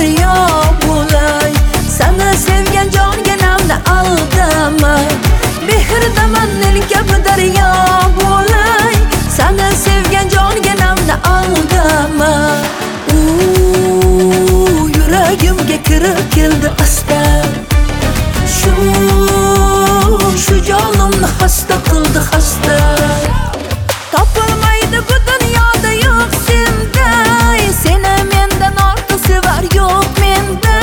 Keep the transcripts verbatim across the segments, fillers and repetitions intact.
daryo bo'lay. Seni sevgan jonginamni aldama. Mehrdaman nil kabi daryo bo'lay. Seni sevgan jonginamni aldama. Uuu, yuragimga kirib keldi asta. Shu, shu jonimni xasta qildi xasta. Topilmaydi bu dunyoda yo'q senday. Seni mendan ortiq sevar yo'q menda.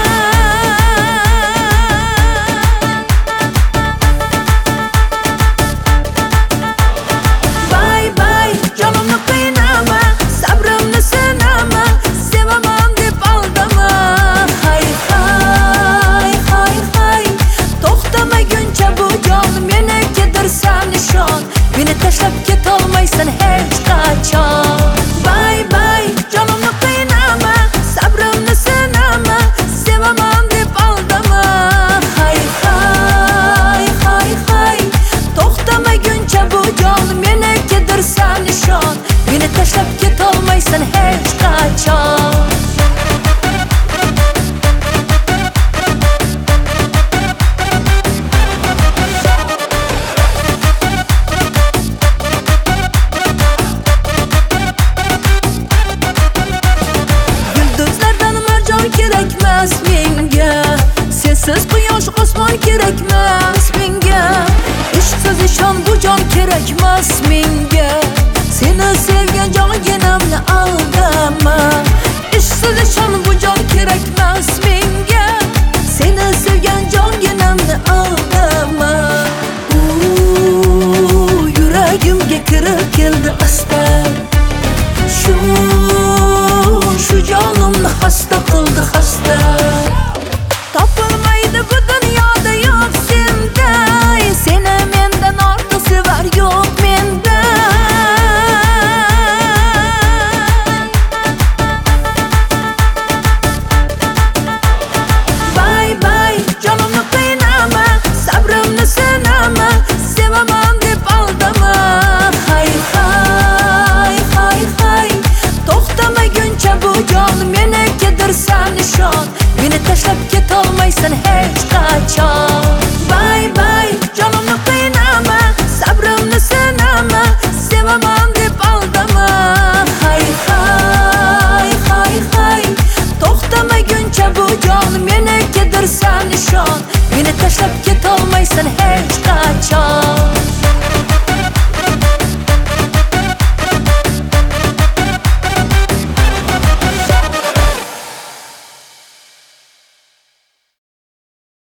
Bay bay, jonimni qiynama, sabrimni sinama. Sevaman deb aldama. Hay hay hay hay, to'xtamaguncha bu jon menikidir san ishon. Beni tashlab ketolmaysan hech qachon. Bay bay, jonimni qiynama, sabrimni sinama. Sevaman deb aldama. Hay hay hay hay, to'xtamaguncha bu jon menikidir san ishon. Beni tashlab ketolmaysan hech qachon. Kerakmas menga, sensiz quyosh osmon kerakmas menga. Ishqsiz ishon bu jon kerakmas menga. Seni sevgan jonginamni aldama. Ishqsiz ishon bu jon kerakmas menga. Seni sevgan jonginamni aldama. Uuu, yuragimga kirib keldi asta. Shu, shu jonimni xasta qildi xasta. Topilmaydi bu dunyoda yo'q senday. Seni mendan ortiq sevar yo'q menda. Bay bay, jonimni qiynama, sabrimni sinama. Sevaman deb aldama. Hay hay hay hay, to'xtamaguncha bu jon menikidir san ishon. Beni tashlab ketolmaysan hech qachon.